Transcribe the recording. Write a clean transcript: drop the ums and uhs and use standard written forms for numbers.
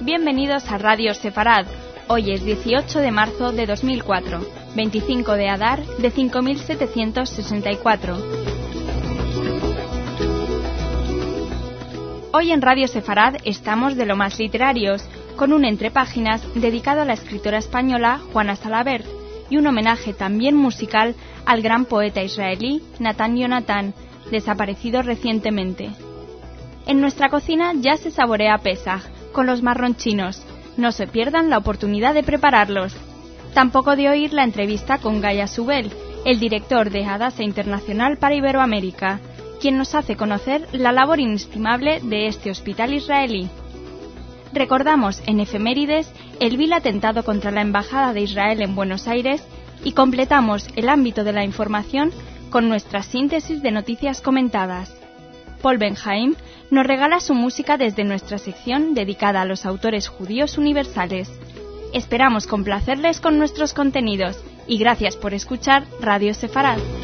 Bienvenidos a Radio Sefarad. Hoy es 18 de marzo de 2004, 25 de Adar de 5764. Hoy en Radio Sefarad estamos de lo más literarios, con un entrepáginas dedicado a la escritora española Juana Salabert y un homenaje también musical al gran poeta israelí Natan Yonatan, desaparecido recientemente. En nuestra cocina ya se saborea Pesaj, con los marronchinos. No se pierdan la oportunidad de prepararlos. Tampoco de oír la entrevista con Gaya Subel, el director de Hadassah Internacional para Iberoamérica, quien nos hace conocer la labor inestimable de este hospital israelí. Recordamos en efemérides el vil atentado contra la Embajada de Israel en Buenos Aires y completamos el ámbito de la información con nuestra síntesis de noticias comentadas. Paul Ben-Haim nos regala su música desde nuestra sección dedicada a los autores judíos universales. Esperamos complacerles con nuestros contenidos y gracias por escuchar Radio Sefarad.